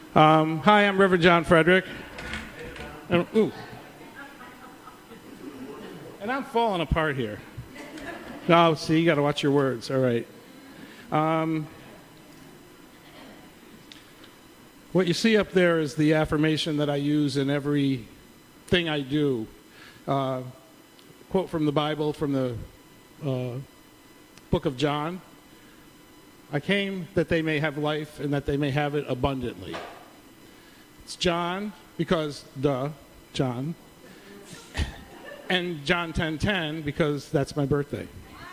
Hi, I'm Reverend John Frederick. And I'm falling apart here. Oh, see, you got to watch your words. All right. What you see up there is the affirmation that I use in everything I do. Quote from the Bible, from the book of John. I came that they may have life and that they may have it abundantly. It's John, because, John. And John 10:10, because that's my birthday.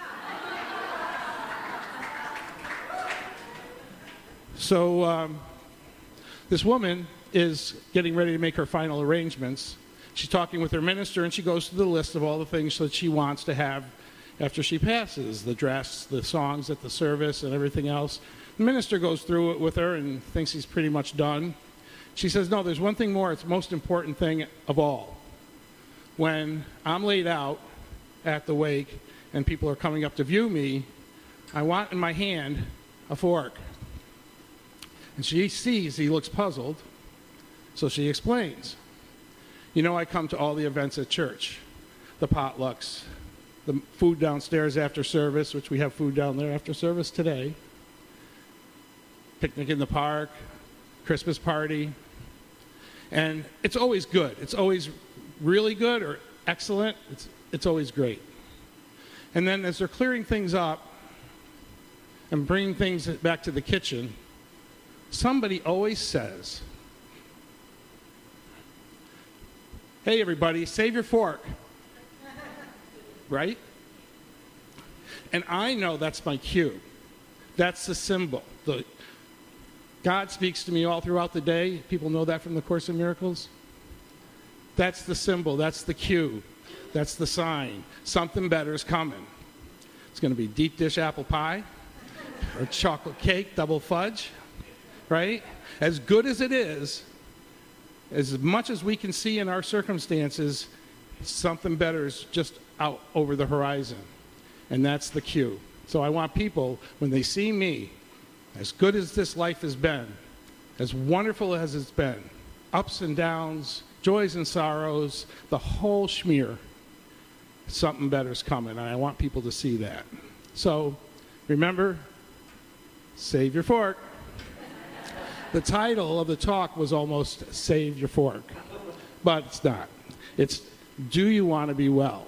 So this woman is getting ready to make her final arrangements. She's talking with her minister, and she goes through the list of all the things that she wants to have after she passes, the dress, the songs at the service, and everything else. The minister goes through it with her and thinks he's pretty much done. She says, no, there's one thing more. It's the most important thing of all. When I'm laid out at the wake and people are coming up to view me, I want in my hand a fork. And she sees he looks puzzled, so she explains. You know, I come to all the events at church, the potlucks, the food downstairs after service, which we have food down there after service today, picnic in the park, Christmas party, and it's always good. It's always really good or excellent. It's always great. And then as they're clearing things up and bringing things back to the kitchen, somebody always says, hey, everybody, save your fork. Right? And I know that's my cue. That's the symbol. God speaks to me all throughout the day. People know that from the Course in Miracles. That's the symbol. That's the cue. That's the sign. Something better is coming. It's going to be deep dish apple pie or chocolate cake, double fudge. Right? As good as it is, as much as we can see in our circumstances, something better is just out over the horizon. And that's the cue. So I want people, when they see me, as good as this life has been, as wonderful as it's been, ups and downs, joys and sorrows, the whole schmear, something better is coming. And I want people to see that. So remember, save your fork. The title of the talk was almost Save Your Fork, but it's not. It's Do You Want to Be Well?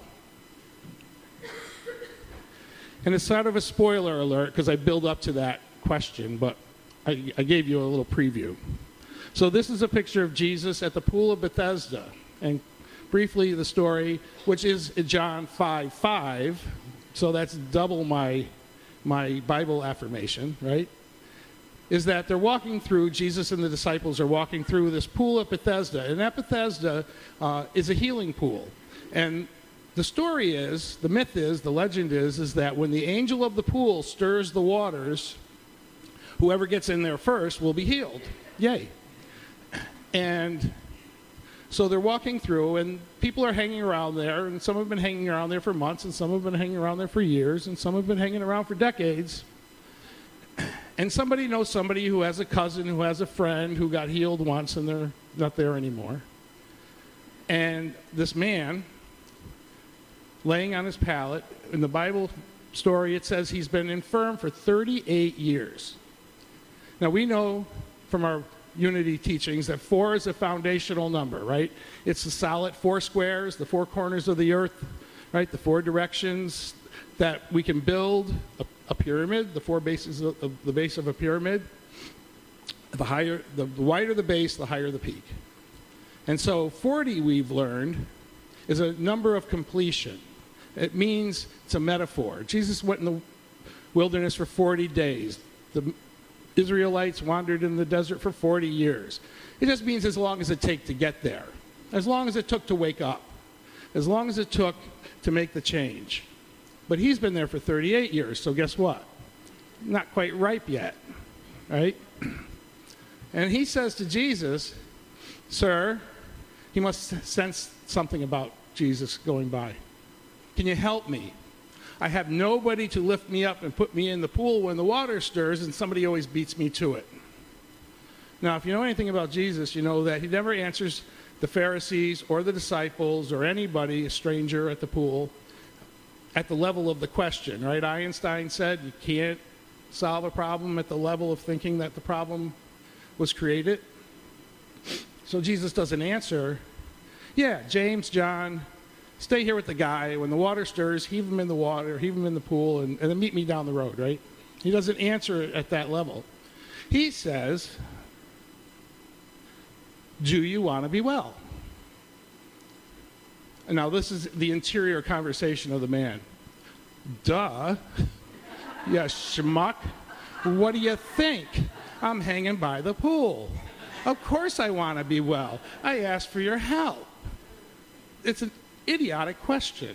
And it's sort of a spoiler alert because I build up to that question, but I gave you a little preview. So this is a picture of Jesus at the Pool of Bethesda. And briefly the story, which is John 5:5, so that's double my Bible affirmation, right? Is that they're walking through, Jesus and the disciples are walking through this pool at Bethesda. And that Bethesda is a healing pool. And the story is, the myth is, the legend is that when the angel of the pool stirs the waters, whoever gets in there first will be healed. Yay. And so they're walking through, and people are hanging around there, and some have been hanging around there for months, and some have been hanging around there for years, and some have been hanging around for decades. And somebody knows somebody who has a cousin who has a friend who got healed once and they're not there anymore. And this man, laying on his pallet, in the Bible story it says he's been infirm for 38 years. Now we know from our unity teachings that 4 is a foundational number, right? It's the solid 4 squares, the 4 corners of the earth, right? The 4 directions that we can build a pyramid, the 4 bases of the base of a pyramid. The wider the base, the higher the peak. And so 40, we've learned, is a number of completion. It means it's a metaphor. Jesus went in the wilderness for 40 days. The Israelites wandered in the desert for 40 years. It just means as long as it took to get there. As long as it took to wake up. As long as it took to make the change. But he's been there for 38 years, so guess what? Not quite ripe yet, right? And he says to Jesus, sir, he must sense something about Jesus going by. Can you help me? I have nobody to lift me up and put me in the pool when the water stirs, and somebody always beats me to it. Now, if you know anything about Jesus, you know that he never answers the Pharisees or the disciples or anybody, a stranger at the pool, at the level of the question, right? Einstein said you can't solve a problem at the level of thinking that the problem was created. So Jesus doesn't answer, yeah, James, John, stay here with the guy. When the water stirs, heave him in the water, heave him in the pool, and then meet me down the road, right? He doesn't answer it at that level. He says, do you want to be well? And now this is the interior conversation of the man. Duh. Yeah, schmuck. What do you think? I'm hanging by the pool. Of course I want to be well. I asked for your help. It's an idiotic question.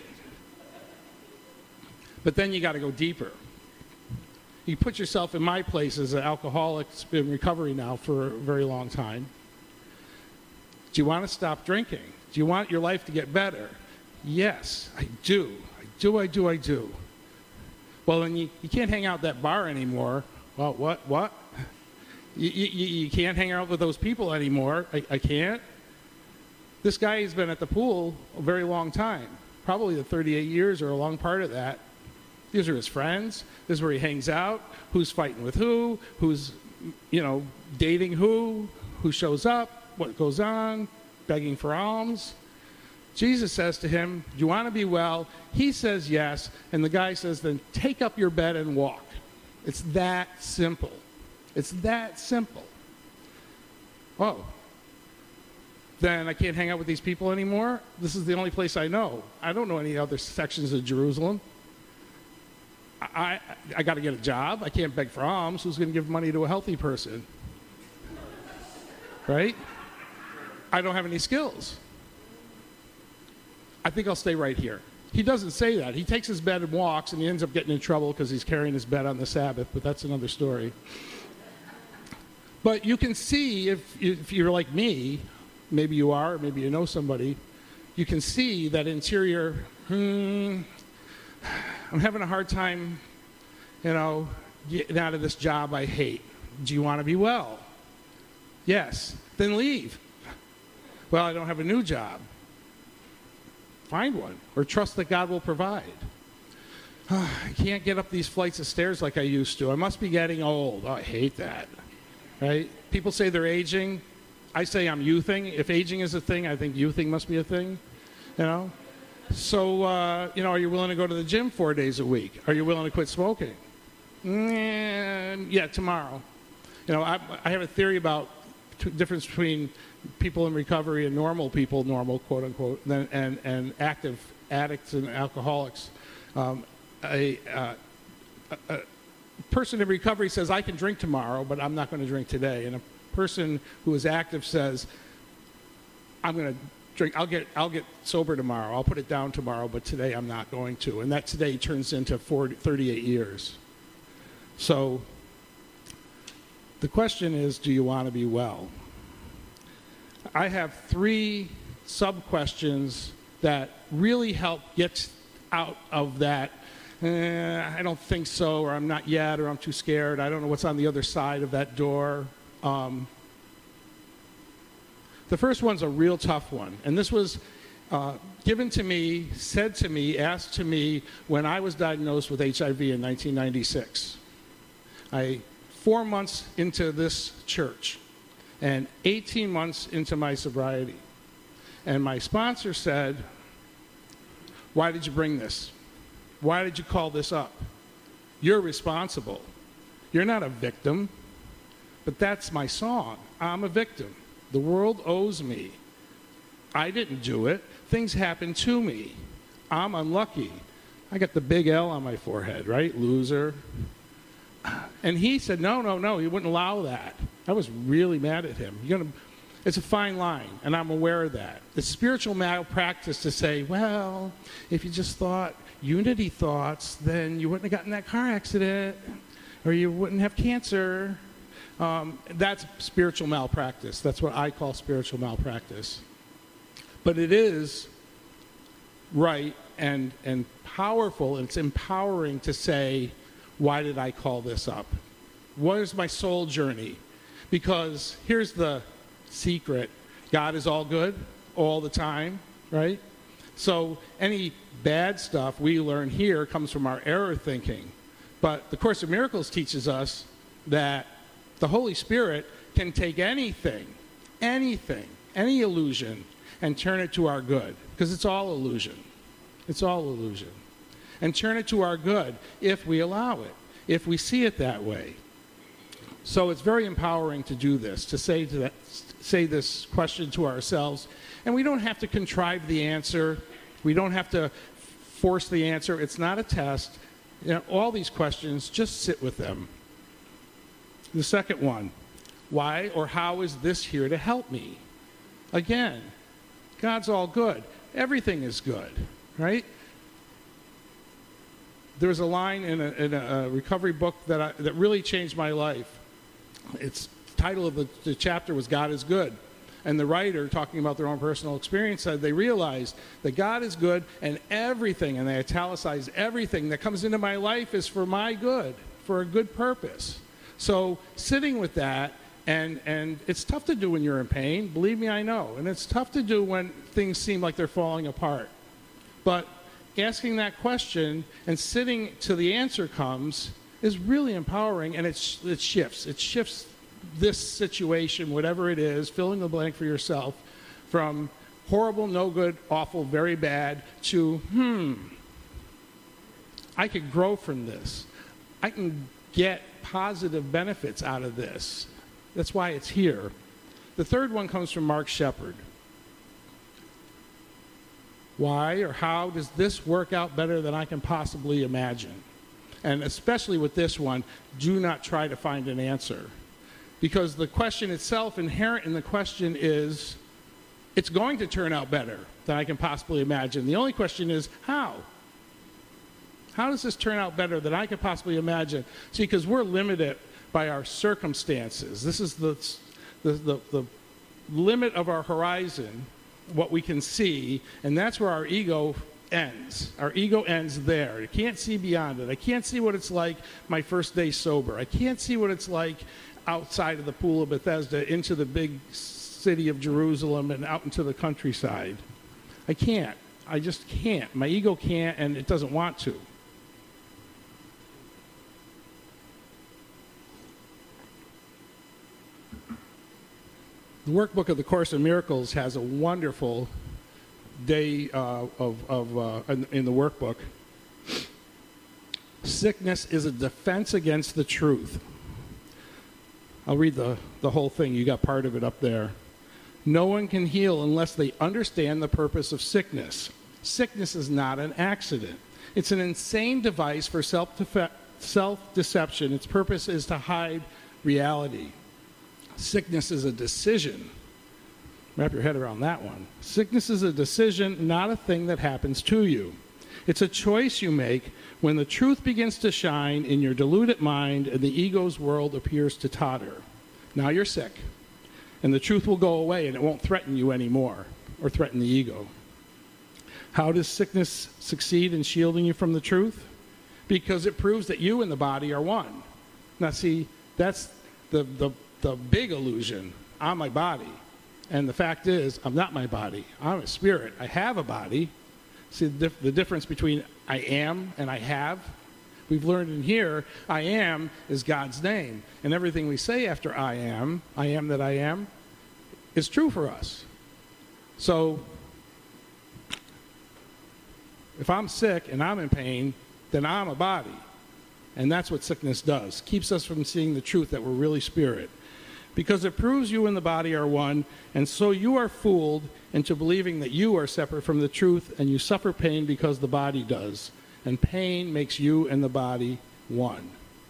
But then you got to go deeper. You put yourself in my place as an alcoholic that's been in recovery now for a very long time. Do you want to stop drinking? Do you want your life to get better? Yes, I do. I do. Well, then you can't hang out at that bar anymore. Well, what? You can't hang out with those people anymore. I can't. This guy has been at the pool a very long time, probably the 38 years or a long part of that. These are his friends. This is where he hangs out. Who's fighting with who? Who's, dating who shows up? What goes on? Begging for alms. Jesus says to him, do you want to be well? He says yes. And the guy says, then take up your bed and walk. It's that simple. It's that simple. Oh. Then I can't hang out with these people anymore? This is the only place I know. I don't know any other sections of Jerusalem. I got to get a job. I can't beg for alms. Who's going to give money to a healthy person? Right? I don't have any skills. I think I'll stay right here. He doesn't say that. He takes his bed and walks, and he ends up getting in trouble because he's carrying his bed on the Sabbath, but that's another story. But you can see, if you're like me, maybe you are, maybe you know somebody, you can see that interior, I'm having a hard time, getting out of this job I hate. Do you want to be well? Yes. Then leave. Well, I don't have a new job. Find one, or trust that God will provide. I can't get up these flights of stairs like I used to. I must be getting old. Oh, I hate that. Right? People say they're aging. I say I'm youthing. If aging is a thing, I think youthing must be a thing. So, are you willing to go to the gym 4 days a week? Are you willing to quit smoking? Yeah, tomorrow. I have a theory about difference between people in recovery and normal people, normal, quote unquote, and active addicts and alcoholics. A person in recovery says, I can drink tomorrow, but I'm not going to drink today. And a person who is active says, I'm going to drink, I'll get sober tomorrow. I'll put it down tomorrow, but today I'm not going to. And that today turns into 38 years. So the question is, do you want to be well? I have 3 sub-questions that really help get out of that, I don't think so, or I'm not yet, or I'm too scared, I don't know what's on the other side of that door. The first one's a real tough one, and this was given to me, said to me, asked to me when I was diagnosed with HIV in 1996. 4 months into this church and 18 months into my sobriety. And my sponsor said, why did you bring this? Why did you call this up? You're responsible. You're not a victim, but that's my song. I'm a victim. The world owes me. I didn't do it. Things happen to me. I'm unlucky. I got the big L on my forehead, right? Loser. And he said, no, he wouldn't allow that. I was really mad at him. It's a fine line, and I'm aware of that. It's spiritual malpractice to say, well, if you just thought unity thoughts, then you wouldn't have gotten that car accident, or you wouldn't have cancer. That's spiritual malpractice. That's what I call spiritual malpractice. But it is right and powerful, and it's empowering to say, why did I call this up? What is my soul journey? Because here's the secret. God is all good all the time, right? So any bad stuff we learn here comes from our error thinking. But the Course in Miracles teaches us that the Holy Spirit can take anything, any illusion, and turn it to our good. Because it's all illusion. It's all illusion. And turn it to our good if we allow it, if we see it that way. So it's very empowering to do this, to say this question to ourselves. And we don't have to contrive the answer. We don't have to force the answer. It's not a test. You know, all these questions, just sit with them. The second one, why or how is this here to help me? Again, God's all good. Everything is good, right? There was a line in a recovery book that really changed my life. The title of the chapter was God is Good. And the writer, talking about their own personal experience, said they realized that God is good and everything, and they italicized everything that comes into my life is for my good, for a good purpose. So sitting with that, and it's tough to do when you're in pain. Believe me, I know. And it's tough to do when things seem like they're falling apart. But asking that question and sitting till the answer comes is really empowering, and it shifts. It shifts this situation, whatever it is, fill in the blank for yourself, from horrible, no good, awful, very bad, to, I could grow from this. I can get positive benefits out of this. That's why it's here. The third one comes from Mark Shepard. Why or how does this work out better than I can possibly imagine? And especially with this one, do not try to find an answer. Because the question itself, inherent in the question is, it's going to turn out better than I can possibly imagine. The only question is, how? How does this turn out better than I can possibly imagine? See, because we're limited by our circumstances. This is the limit of our horizon, what we can see, and that's where our ego ends. Our ego ends there. I can't see beyond it. I can't see what it's like my first day sober. I can't see what it's like outside of the Pool of Bethesda into the big city of Jerusalem and out into the countryside. I can't. I just can't. My ego can't, and it doesn't want to. The workbook of the Course in Miracles has a wonderful day in the workbook. Sickness is a defense against the truth. I'll read the whole thing. You got part of it up there. No one can heal unless they understand the purpose of sickness. Sickness is not an accident. It's an insane device for self-deception. Its purpose is to hide reality. Sickness is a decision. Wrap your head around that one. Sickness is a decision, not a thing that happens to you. It's a choice you make when the truth begins to shine in your deluded mind and the ego's world appears to totter. Now you're sick, and the truth will go away and it won't threaten you anymore or threaten the ego. How does sickness succeed in shielding you from the truth? Because it proves that you and the body are one. Now see, that's the big illusion. I'm my body. And the fact is, I'm not my body. I'm a spirit. I have a body. See the difference between I am and I have? We've learned in here, I am is God's name. And everything we say after I am that I am, is true for us. So, if I'm sick and I'm in pain, then I'm a body. And that's what sickness does. Keeps us from seeing the truth that we're really spirit. Because it proves you and the body are one, and so you are fooled into believing that you are separate from the truth, and you suffer pain because the body does. And pain makes you and the body one.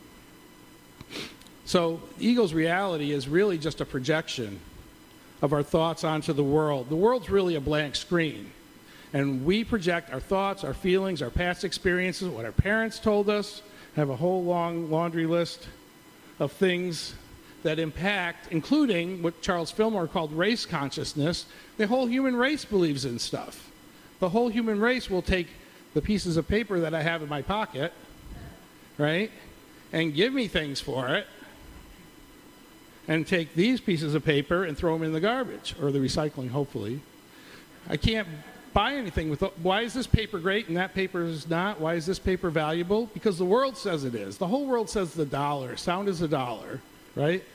So ego's reality is really just a projection of our thoughts onto the world. The world's really a blank screen. And we project our thoughts, our feelings, our past experiences, what our parents told us. I have a whole long laundry list of things that impact, including what Charles Fillmore called race consciousness. The whole human race believes in stuff. The whole human race will take the pieces of paper that I have in my pocket, right, and give me things for it. and take these pieces of paper and throw them in the garbage, or the recycling, hopefully. I can't buy anything with, why is this paper great and that paper is not? Why is this paper valuable? Because the world says it is. The whole world says the dollar. Sound is a dollar, right?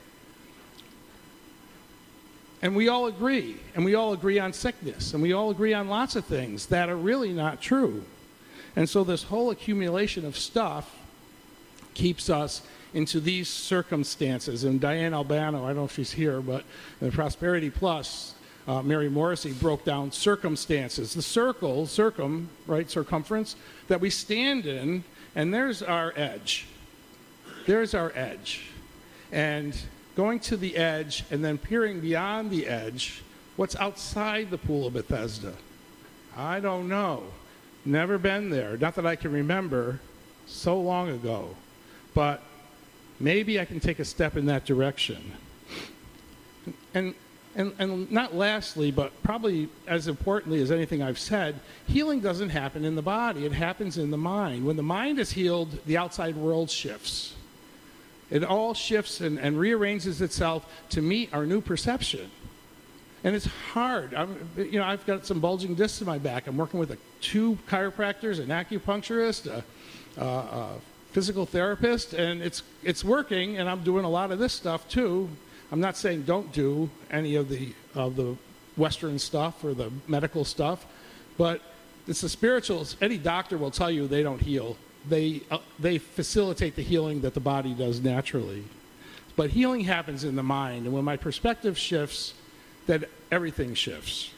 And we all agree. And we all agree on sickness. And we all agree on lots of things that are really not true. And so this whole accumulation of stuff keeps us into these circumstances. And Diane Albano, I don't know if she's here, but in Prosperity Plus, Mary Morrissey broke down circumstances. The circumference that we stand in, and there's our edge. There's our edge. And going to the edge and then peering beyond the edge, what's outside the Pool of Bethesda? I don't know. Never been there. Not that I can remember, so long ago. But maybe I can take a step in that direction. And not lastly, but probably as importantly as anything I've said, healing doesn't happen in the body. It happens in the mind. When the mind is healed, the outside world shifts. It all shifts and rearranges itself to meet our new perception. And it's hard. I've got some bulging discs in my back. I'm working with two chiropractors, an acupuncturist, a physical therapist, and it's working, and I'm doing a lot of this stuff too. I'm not saying don't do any of the Western stuff or the medical stuff, but it's the spirituals. Any doctor will tell you they don't heal. They facilitate the healing that the body does naturally. But healing happens in the mind, and when my perspective shifts, then everything shifts.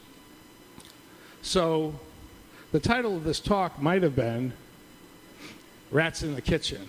So the title of this talk might have been Rats in the Kitchen.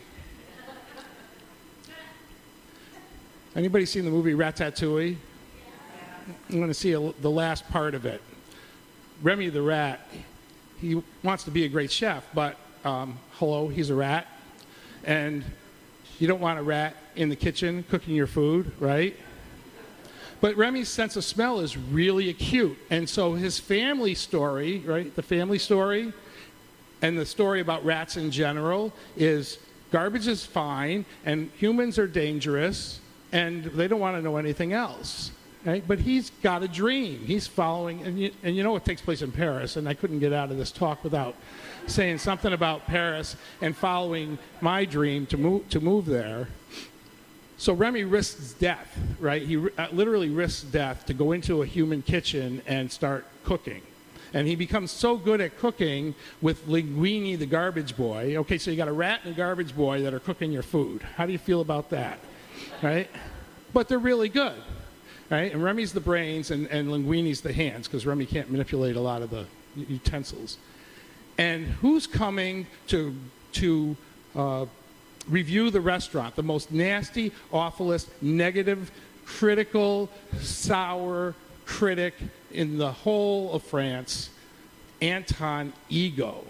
Anybody seen the movie Ratatouille? I'm going to see the last part of it. Remy the rat, he wants to be a great chef, but hello, he's a rat. And you don't want a rat in the kitchen cooking your food, right? But Remy's sense of smell is really acute. And so his family story, right, the family story, and the story about rats in general is garbage is fine, and humans are dangerous, and they don't want to know anything else. Right? But he's got a dream. He's following, and you know what takes place in Paris, and I couldn't get out of this talk without saying something about Paris and following my dream to move there. So Remy risks death, right? He literally risks death to go into a human kitchen and start cooking. And he becomes so good at cooking with Linguini, the garbage boy. Okay, so you got a rat and a garbage boy that are cooking your food. How do you feel about that, right? But they're really good, right? And Remy's the brains and Linguini's the hands, because Remy can't manipulate a lot of the utensils. And who's coming to review the restaurant? The most nasty, awfulest, negative, critical, sour critic in the whole of France, Anton Ego.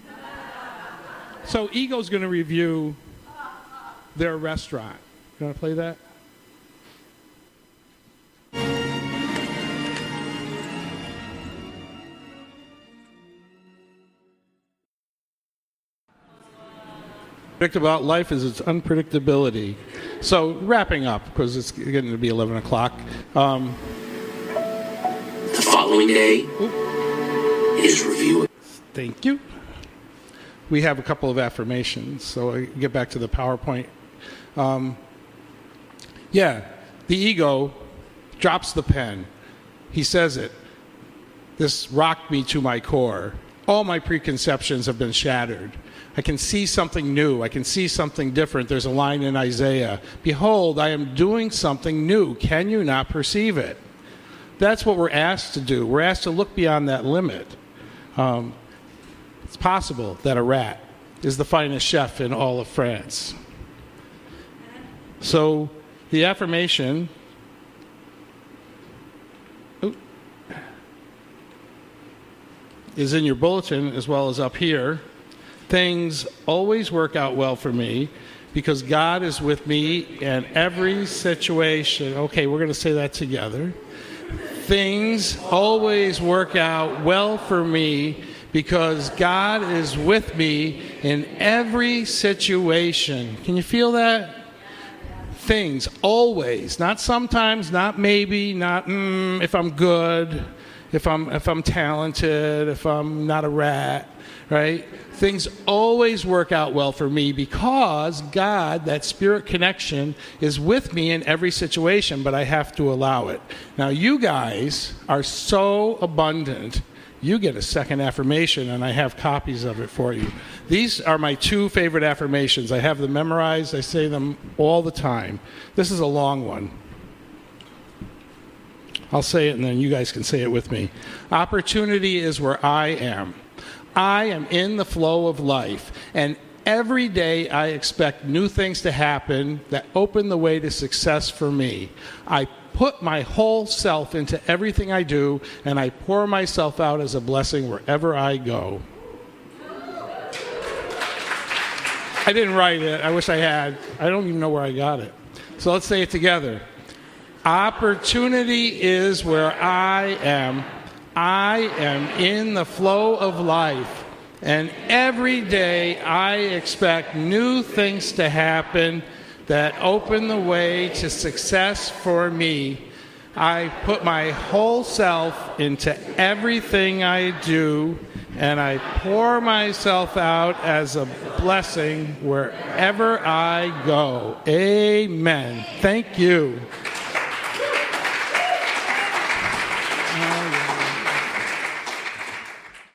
So Ego's going to review their restaurant. You want to play that? About life is its unpredictability. So wrapping up, because it's getting to be 11 o'clock. The following day is review. Thank you. We have a couple of affirmations, so I get back to the PowerPoint. The ego drops the pen. He says it. This rocked me to my core. All my preconceptions have been shattered. I can see something new. I can see something different. There's a line in Isaiah. Behold, I am doing something new. Can you not perceive it? That's what we're asked to do. We're asked to look beyond that limit. It's possible that a rat is the finest chef in all of France. So the affirmation is in your bulletin as well as up here. Things always work out well for me because God is with me in every situation. Okay, we're going to say that together. Things always work out well for me because God is with me in every situation. Can you feel that? things, always, not sometimes, not maybe, not if I'm good, if I'm talented, if I'm not a rat, right? Things always work out well for me because God, that spirit connection, is with me in every situation, but I have to allow it. Now, you guys are so abundant. You get a second affirmation, and I have copies of it for you. These are my 2 favorite affirmations. I have them memorized. I say them all the time. This is a long one. I'll say it, and then you guys can say it with me. Opportunity is where I am. I am in the flow of life, and every day I expect new things to happen that open the way to success for me. I put my whole self into everything I do, and I pour myself out as a blessing wherever I go. I didn't write it. I wish I had. I don't even know where I got it. So let's say it together. Opportunity is where I am. I am in the flow of life, and every day I expect new things to happen that open the way to success for me. I put my whole self into everything I do, and I pour myself out as a blessing wherever I go. Amen. Thank you.